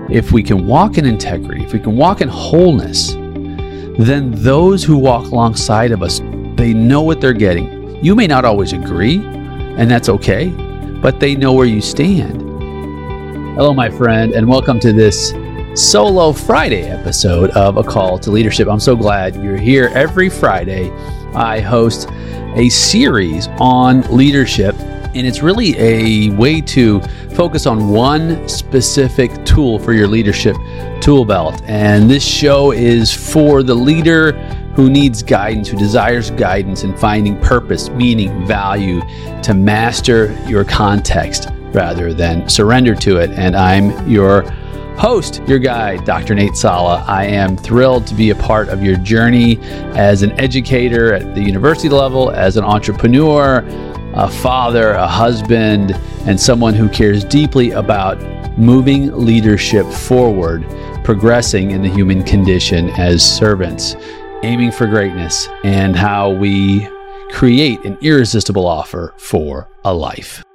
if we can walk in integrity, if we can walk in wholeness, then those who walk alongside of us, they know what they're getting. You may not always agree, and that's okay, but they know where you stand. Hello, my friend, and welcome to this solo Friday episode of A Call to Leadership. I'm so glad you're here. Every Friday, I host a series on leadership, and it's really a way to focus on one specific tool for your leadership tool belt. And this show is for the leader who needs guidance, who desires guidance in finding purpose, meaning, value, to master your context rather than surrender to it. And I'm your host, your guide, Dr. Nate Sala. I am thrilled to be a part of your journey as an educator at the university level, as an entrepreneur, a father, a husband, and someone who cares deeply about moving leadership forward, progressing in the human condition as servants, aiming for greatness, and how we create an irresistible offer for a life.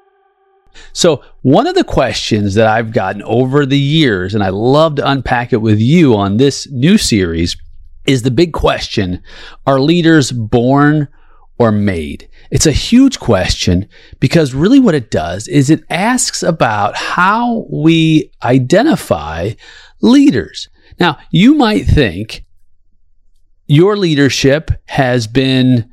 So one of the questions that I've gotten over the years, and I love to unpack it with you on this new series, is the big question: are leaders born or made? It's a huge question because really what it does is it asks about how we identify leaders. Now, you might think your leadership has been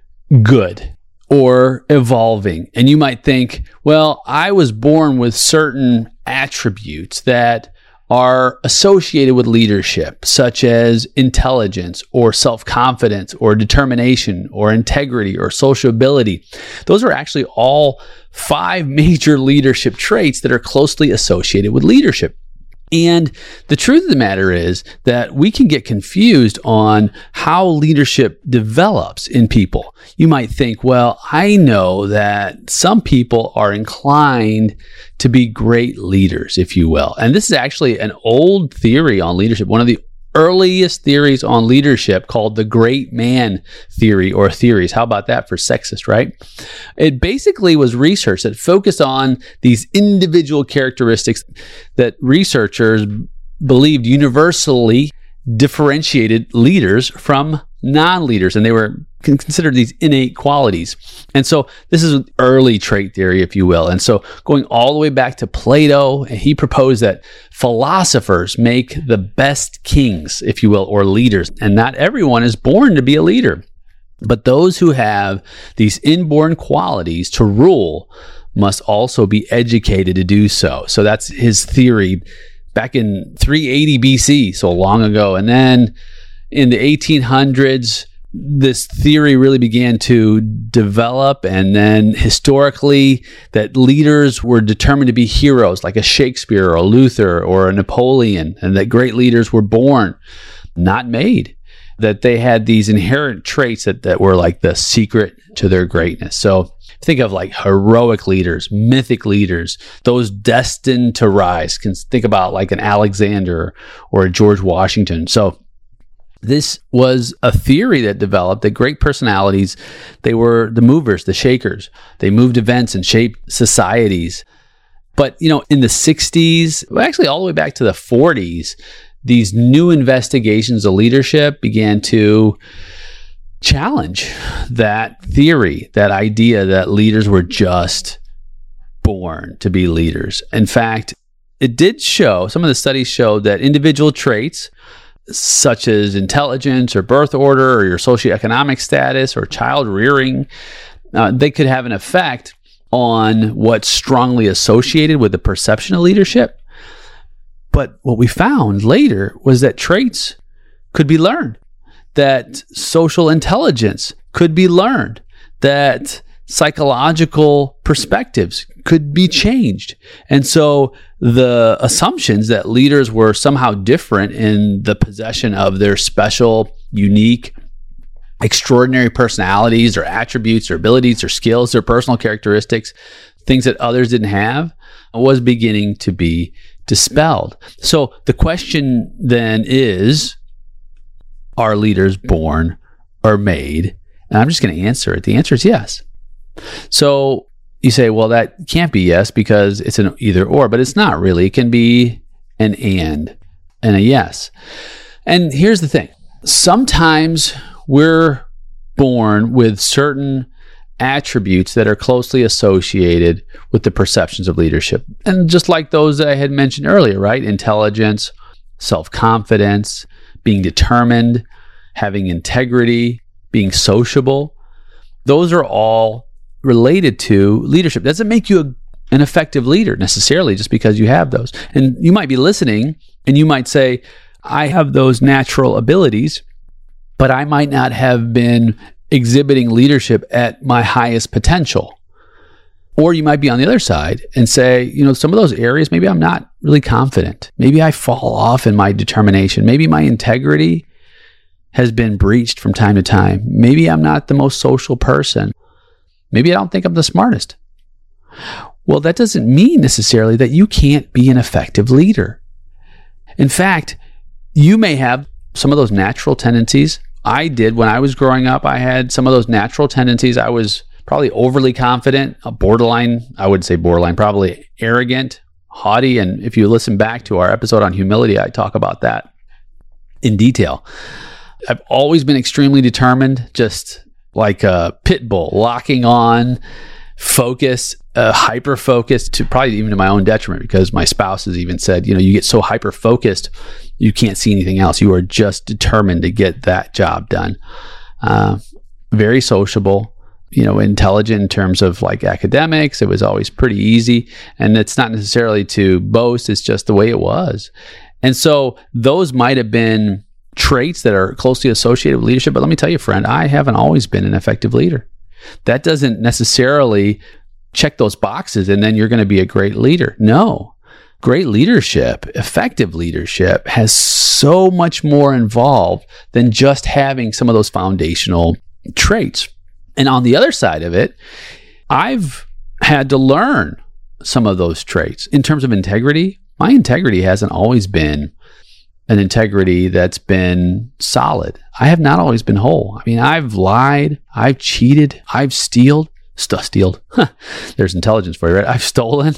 good or evolving, and you might think, well, I was born with certain attributes that are associated with leadership, such as intelligence or self-confidence or determination or integrity or sociability. Those are actually all 5 major leadership traits that are closely associated with leadership. And the truth of the matter is that we can get confused on how leadership develops in people. You might think, well, I know that some people are inclined to be great leaders, if you will. And this is actually an old theory on leadership, one of the earliest theories on leadership, called the great man theory, or theories. How about that for sexist, right? It basically was research that focused on these individual characteristics that researchers believed universally differentiated leaders from non-leaders, and they were considered these innate qualities. And so this is an early trait theory, if you will. And so going all the way back to Plato, he proposed that philosophers make the best kings, if you will, or leaders. And not everyone is born to be a leader, but those who have these inborn qualities to rule must also be educated to do so. So that's his theory back in 380 BC, so long ago. And then in the 1800s, this theory really began to develop, and then historically that leaders were determined to be heroes like a Shakespeare or a Luther or a Napoleon, and that great leaders were born, not made, that they had these inherent traits that were like the secret to their greatness. So think of like heroic leaders, mythic leaders, those destined to rise. Think about like an Alexander or a George Washington. So this was a theory that developed that great personalities, they were the movers, the shakers. They moved events and shaped societies. But, in the 60s, actually all the way back to the 40s, these new investigations of leadership began to challenge that theory, that idea that leaders were just born to be leaders. In fact, it did show, some of the studies showed that individual traits such as intelligence or birth order or your socioeconomic status or child rearing, they could have an effect on what's strongly associated with the perception of leadership. But what we found later was that traits could be learned, that social intelligence could be learned, that psychological perspectives could be changed. And so the assumptions that leaders were somehow different in the possession of their special, unique, extraordinary personalities or attributes or abilities or skills or personal characteristics, things that others didn't have, was beginning to be dispelled. So the question then is, are leaders born or made? And I'm just going to answer it. The answer is yes. So you say, well, that can't be yes because it's an either or, but it's not really. It can be an and a yes. And here's the thing. Sometimes we're born with certain attributes that are closely associated with the perceptions of leadership. And just like those that I had mentioned earlier, right? Intelligence, self-confidence, being determined, having integrity, being sociable. Those are all related to leadership. It doesn't make you an effective leader necessarily just because you have those. And you might be listening and you might say, I have those natural abilities, but I might not have been exhibiting leadership at my highest potential. Or you might be on the other side and say, some of those areas, maybe I'm not really confident. Maybe I fall off in my determination. Maybe my integrity has been breached from time to time. Maybe I'm not the most social person. Maybe I don't think I'm the smartest. Well, that doesn't mean necessarily that you can't be an effective leader. In fact, you may have some of those natural tendencies. I did when I was growing up. I had some of those natural tendencies. I was probably overly confident, probably arrogant, haughty. And if you listen back to our episode on humility, I talk about that in detail. I've always been extremely determined, just like a pit bull, locking on, focus, hyper-focused, to probably even to my own detriment, because my spouse has even said, you get so hyper-focused, you can't see anything else. You are just determined to get that job done. Very sociable, intelligent in terms of like academics. It was always pretty easy. And it's not necessarily to boast, it's just the way it was. And so those might have been traits that are closely associated with leadership. But let me tell you, friend, I haven't always been an effective leader. That doesn't necessarily check those boxes and then you're going to be a great leader. No. Great leadership, effective leadership has so much more involved than just having some of those foundational traits. And on the other side of it, I've had to learn some of those traits. In terms of integrity, my integrity hasn't always been an integrity that's been solid. I have not always been whole. I mean, I've lied, I've cheated, I've stealed. There's intelligence for you, right? I've stolen.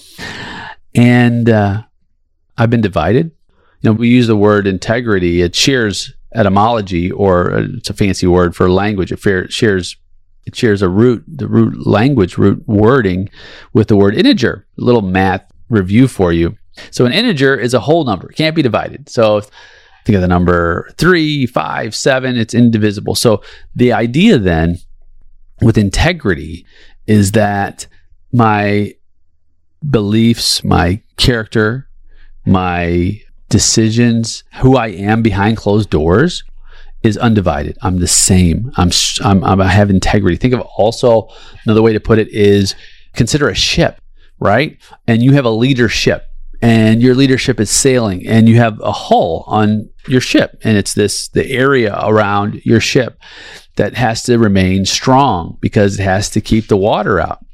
And I've been divided. We use the word integrity. It shares etymology, or it's a fancy word for language. It shares a root, the root language, root wording with the word integer. A little math review for you. So an integer is a whole number. It can't be divided. So think of the number 3, 5, 7. It's indivisible. So the idea then with integrity is that my beliefs, my character, my decisions, who I am behind closed doors is undivided. I'm the same. I have integrity. Think of also another way to put it is consider a ship, right? And you have a leadership, and your leadership is sailing, and you have a hull on your ship, and it's the area around your ship that has to remain strong because it has to keep the water out.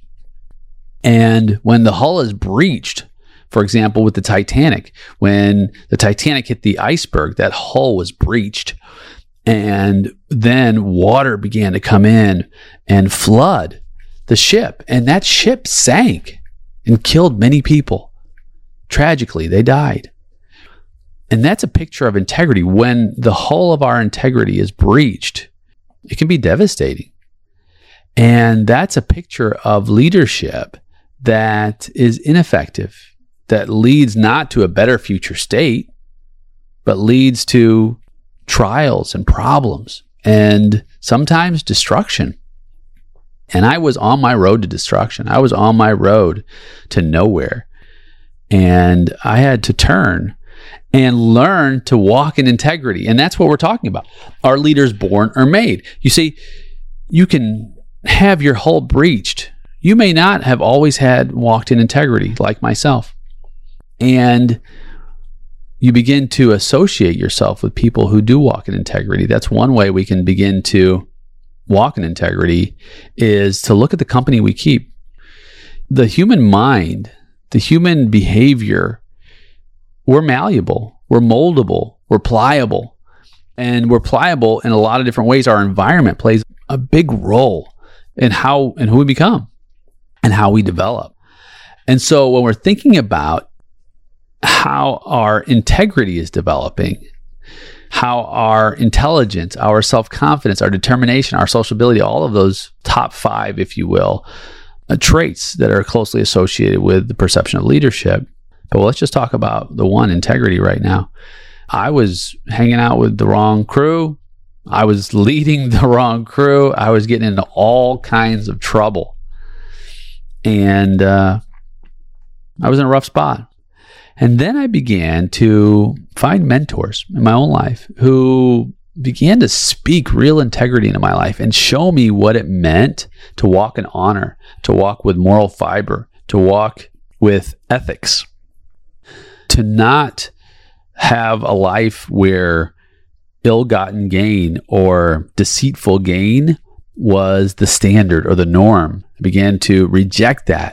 And when the hull is breached, for example, with the Titanic, when the Titanic hit the iceberg, that hull was breached. And then water began to come in and flood the ship. And that ship sank and killed many people. Tragically, they died. And that's a picture of integrity. When the hull of our integrity is breached, it can be devastating. And that's a picture of leadership that is ineffective, that leads not to a better future state, but leads to trials and problems and sometimes destruction. And I was on my road to destruction. I was on my road to nowhere. And I had to turn and learn to walk in integrity. And that's what we're talking about. Are leaders born or made? You see, you can have your hull breached. You may not have always walked in integrity like myself. And you begin to associate yourself with people who do walk in integrity. That's one way we can begin to walk in integrity, is to look at the company we keep. The human mind, the human behavior, we're malleable, we're moldable, we're pliable. And we're pliable in a lot of different ways. Our environment plays a big role in how and who we become and how we develop. And so when we're thinking about how our integrity is developing, how our intelligence, our self-confidence, our determination, our sociability, all of those top 5, if you will, traits that are closely associated with the perception of leadership. But let's just talk about the one, integrity, right now. I was hanging out with the wrong crew. I was leading the wrong crew. I was getting into all kinds of trouble. And I was in a rough spot. And then I began to find mentors in my own life who began to speak real integrity into my life and show me what it meant to walk in honor, to walk with moral fiber, to walk with ethics, to not have a life where ill-gotten gain or deceitful gain was the standard or the norm. I began to reject that.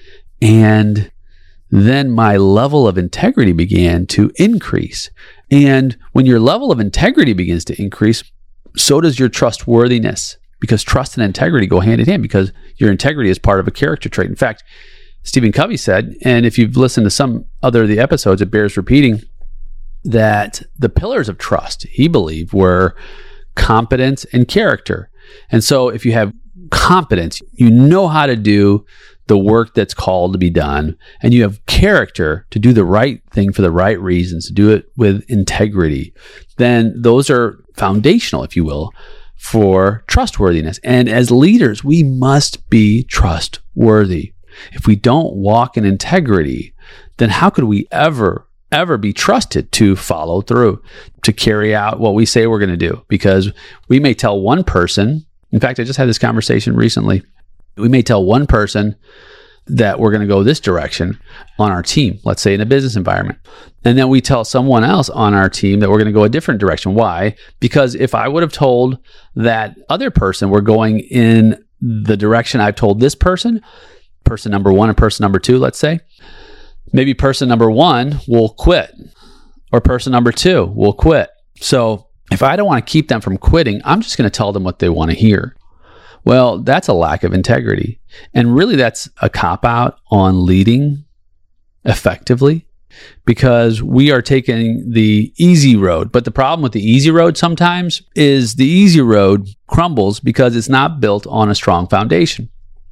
And then my level of integrity began to increase. And when your level of integrity begins to increase, so does your trustworthiness, because trust and integrity go hand in hand, because your integrity is part of a character trait. In fact, Stephen Covey said, and if you've listened to some other of the episodes, it bears repeating, that the pillars of trust, he believed, were competence and character. And so if you have competence, you know how to do the work that's called to be done, and you have character to do the right thing for the right reasons, to do it with integrity, then those are foundational, if you will, for trustworthiness. And as leaders, we must be trustworthy. If we don't walk in integrity, then how could we ever be trusted to follow through, to carry out what we say we're going to do? Because we may tell one person, in fact, I just had this conversation recently, we may tell one person that we're going to go this direction on our team, let's say in a business environment. And then we tell someone else on our team that we're going to go a different direction. Why? Because if I would have told that other person we're going in the direction I've told this person number 1 and person number 2, let's say, maybe person number 1 will quit, or person number 2 will quit. So if I don't want to keep them from quitting, I'm just going to tell them what they want to hear. Well, that's a lack of integrity. And really, that's a cop-out on leading effectively, because we are taking the easy road. But the problem with the easy road sometimes is the easy road crumbles because it's not built on a strong foundation.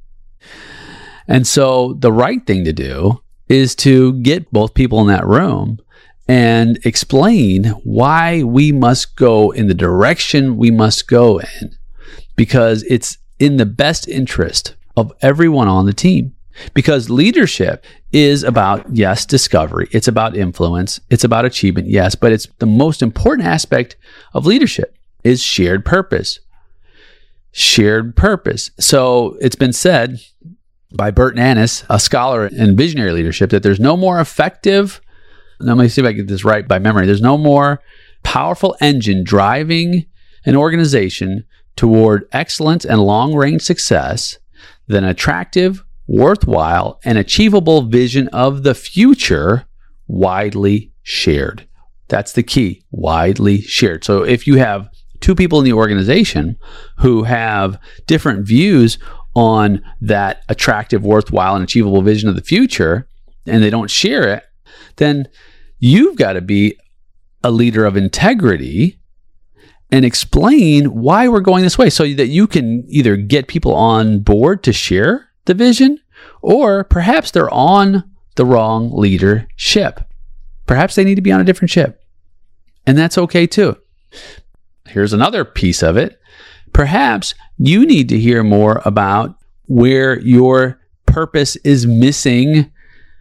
And so the right thing to do is to get both people in that room and explain why we must go in the direction we must go in, because it's in the best interest of everyone on the team. Because leadership is about, yes, discovery. It's about influence. It's about achievement, yes, but it's the most important aspect of leadership is shared purpose. Shared purpose. So it's been said by Burton Annis, a scholar in visionary leadership, that there's no more effective, let me see if I get this right by memory, there's no more powerful engine driving an organization toward excellence and long-range success than attractive, worthwhile, and achievable vision of the future widely shared. That's the key, widely shared. So if you have 2 people in the organization who have different views on that attractive, worthwhile, and achievable vision of the future, and they don't share it, then you've got to be a leader of integrity and explain why we're going this way, so that you can either get people on board to share the vision, or perhaps they're on the wrong leadership. Perhaps they need to be on a different ship. And that's okay too. Here's another piece of it. Perhaps you need to hear more about where your purpose is missing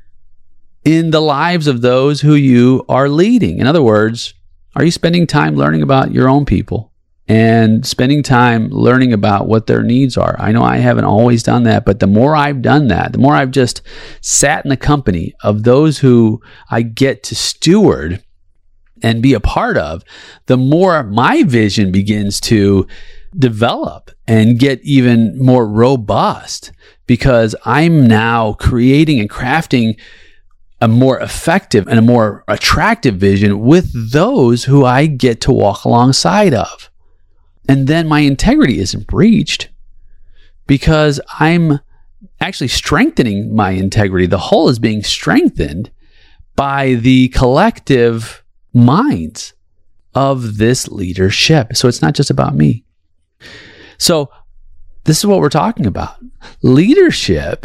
in the lives of those who you are leading. In other words, are you spending time learning about your own people and spending time learning about what their needs are? I know I haven't always done that, but the more I've done that, the more I've just sat in the company of those who I get to steward and be a part of, the more my vision begins to develop and get even more robust, because I'm now creating and crafting a more effective and a more attractive vision with those who I get to walk alongside of. And then my integrity isn't breached because I'm actually strengthening my integrity. The whole is being strengthened by the collective minds of this leadership. So it's not just about me. So this is what we're talking about. Leadership,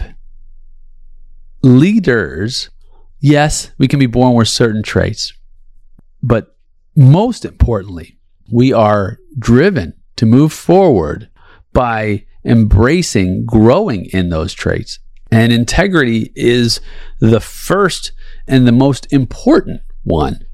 leaders, yes, we can be born with certain traits, but most importantly, we are driven to move forward by embracing, growing in those traits. And integrity is the first and the most important one.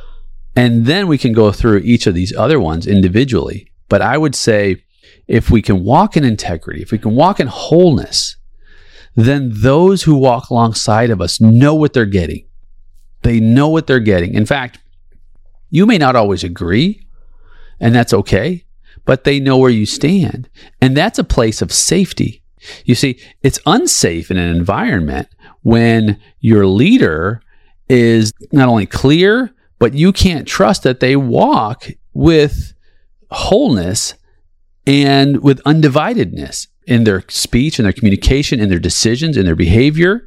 And then we can go through each of these other ones individually. But I would say if we can walk in integrity, if we can walk in wholeness, then those who walk alongside of us know what they're getting. They know what they're getting. In fact, you may not always agree, and that's okay, but they know where you stand. And that's a place of safety. You see, it's unsafe in an environment when your leader is not only clear, but you can't trust that they walk with wholeness and with undividedness in their speech, in their communication, in their decisions, in their behavior.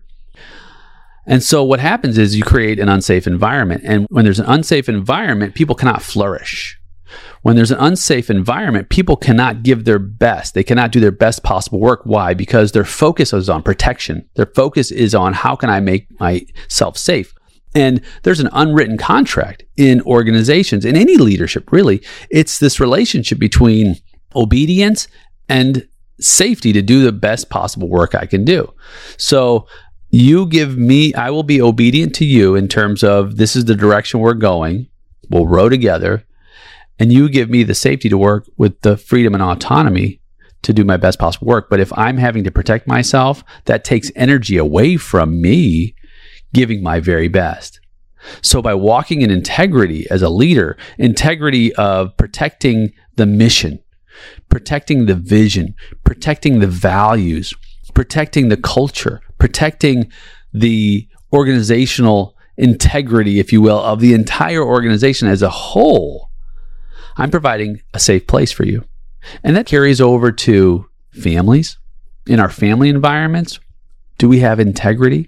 And so what happens is you create an unsafe environment. And when there's an unsafe environment, people cannot flourish. When there's an unsafe environment, people cannot give their best. They cannot do their best possible work. Why? Because their focus is on protection. Their focus is on how can I make myself safe? And there's an unwritten contract in organizations, in any leadership, really. It's this relationship between obedience and safety to do the best possible work I can do. So you give me, I will be obedient to you in terms of this is the direction we're going. We'll row together. And you give me the safety to work with the freedom and autonomy to do my best possible work. But if I'm having to protect myself, that takes energy away from me giving my very best. So by walking in integrity as a leader, integrity of protecting the mission, protecting the vision, protecting the values, protecting the culture, protecting the organizational integrity, if you will, of the entire organization as a whole, I'm providing a safe place for you. And that carries over to families. In our family environments, do we have integrity?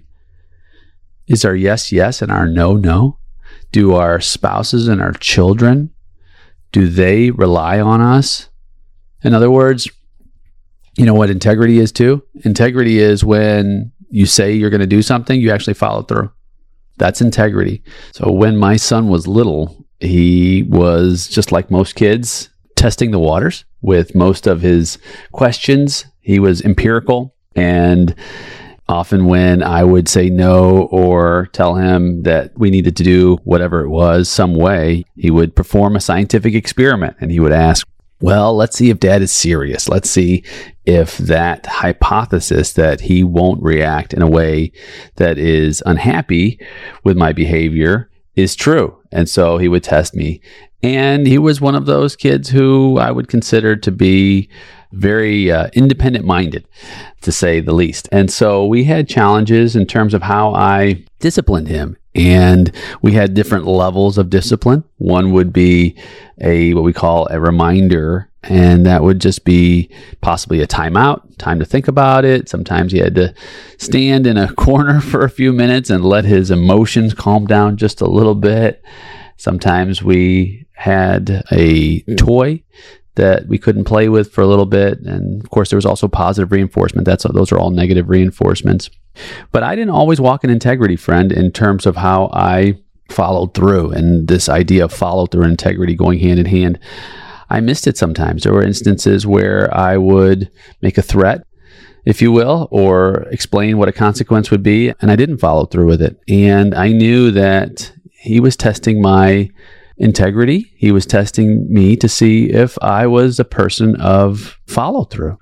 Is our yes, yes, and our no, no? Do our spouses and our children, do they rely on us? In other words, you know what integrity is too? Integrity is when you say you're going to do something, you actually follow through. That's integrity. So when my son was little, he was just like most kids, testing the waters with most of his questions. He was empirical, and often when I would say no or tell him that we needed to do whatever it was some way, he would perform a scientific experiment and he would ask, well, let's see if Dad is serious. Let's see if that hypothesis that he won't react in a way that is unhappy with my behavior is true. And so he would test me. And he was one of those kids who I would consider to be very independent-minded, to say the least. And so we had challenges in terms of how I disciplined him. And we had different levels of discipline. One would be what we call a reminder, and that would just be possibly a timeout, time to think about it. Sometimes he had to stand in a corner for a few minutes and let his emotions calm down just a little bit. Sometimes we had a toy that we couldn't play with for a little bit. And of course, there was also positive reinforcement. Those are all negative reinforcements. But I didn't always walk in integrity, friend, in terms of how I followed through, and this idea of follow through and integrity going hand in hand. I missed it sometimes. There were instances where I would make a threat, if you will, or explain what a consequence would be, and I didn't follow through with it. And I knew that he was testing my integrity. He was testing me to see if I was a person of follow through.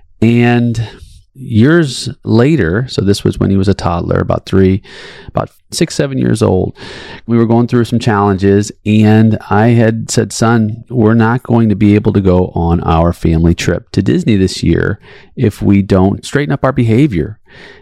And years later, so this was when he was a toddler, about 6, 7 years old, we were going through some challenges, and I had said, son, we're not going to be able to go on our family trip to Disney this year if we don't straighten up our behavior.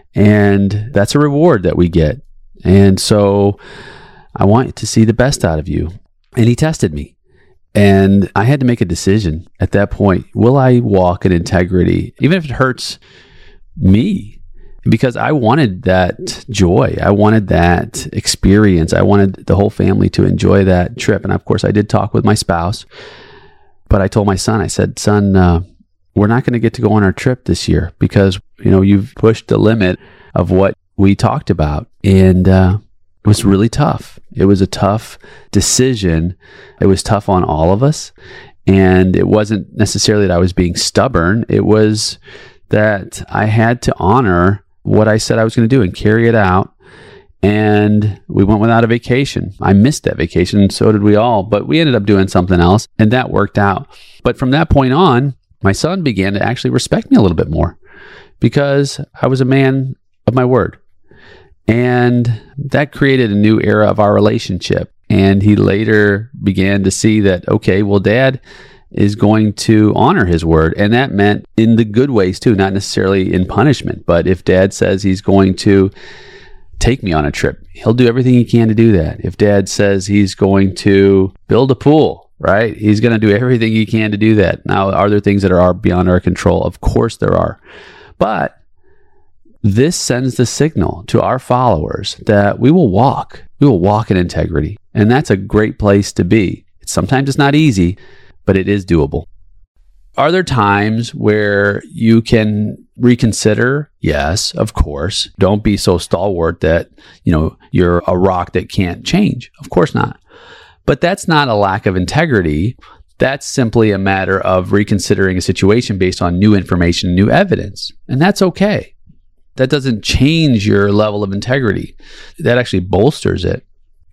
And that's a reward that we get. And so I want to see the best out of you. And he tested me. And I had to make a decision at that point. Will I walk in integrity, even if it hurts me? because I wanted that joy. I wanted that experience. I wanted the whole family to enjoy that trip. And of course, I did talk with my spouse, but I told my son, I said, son, we're not going to get to go on our trip this year because, you've pushed the limit of what we talked about. And it was really tough. It was a tough decision. It was tough on all of us. And it wasn't necessarily that I was being stubborn. It was that I had to honor what I said I was going to do and carry it out. And we went without a vacation. I missed that vacation, and so did we all, but we ended up doing something else, and that worked out. But from that point on, my son began to actually respect me a little bit more because I was a man of my word. And that created a new era of our relationship. And he later began to see that, okay, well, Dad is going to honor his word. And that meant in the good ways too, not necessarily in punishment. But if Dad says he's going to take me on a trip, he'll do everything he can to do that. If Dad says he's going to build a pool, right? He's going to do everything he can to do that. Now, are there things that are beyond our control? Of course there are. But this sends the signal to our followers that we will walk in integrity. And that's a great place to be. Sometimes it's not easy, but it is doable. Are there times where you can reconsider? Yes, of course. Don't be so stalwart that, you're a rock that can't change. Of course not. But that's not a lack of integrity. That's simply a matter of reconsidering a situation based on new information, new evidence. And that's okay. That doesn't change your level of integrity. That actually bolsters it.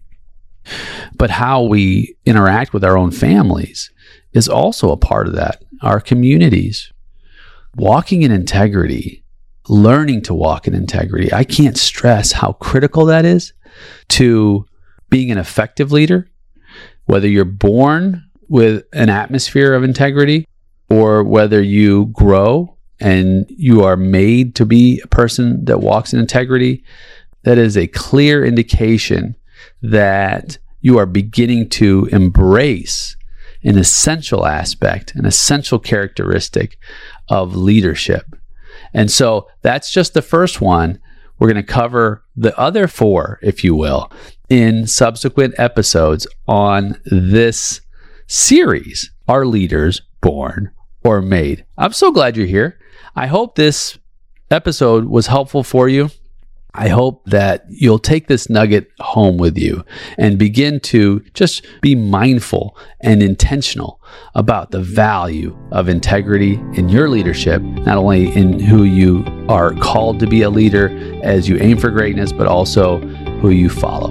But how we interact with our own families is also a part of that. Our communities. Walking in integrity, learning to walk in integrity. I can't stress how critical that is to being an effective leader, whether you're born with an atmosphere of integrity or whether you grow and you are made to be a person that walks in integrity. That is a clear indication that you are beginning to embrace an essential aspect, an essential characteristic of leadership. And so that's just the first one. We're going to cover the other four, if you will, in subsequent episodes on this series, Are Leaders Born or Made? I'm so glad you're here. I hope this episode was helpful for you. I hope that you'll take this nugget home with you and begin to just be mindful and intentional about the value of integrity in your leadership, not only in who you are called to be a leader as you aim for greatness, but also who you follow.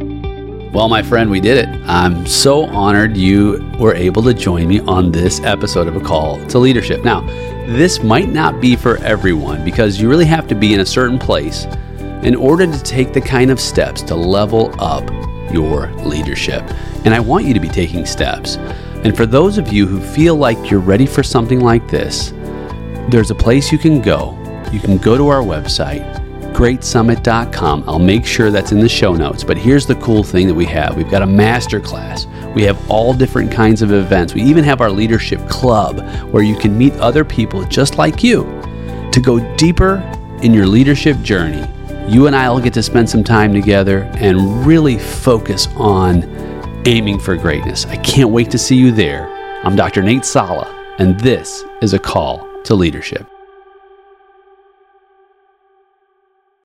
Well, my friend, we did it. I'm so honored you were able to join me on this episode of A Call to Leadership. Now, this might not be for everyone because you really have to be in a certain place in order to take the kind of steps to level up your leadership. And I want you to be taking steps. And for those of you who feel like you're ready for something like this, there's a place you can go. You can go to our website, greatsummit.com. I'll make sure that's in the show notes. But here's the cool thing that we have. We've got a masterclass. We have all different kinds of events. We even have our leadership club where you can meet other people just like you to go deeper in your leadership journey. You and I will get to spend some time together and really focus on aiming for greatness. I can't wait to see you there. I'm Dr. Nate Sala, and this is A Call to Leadership.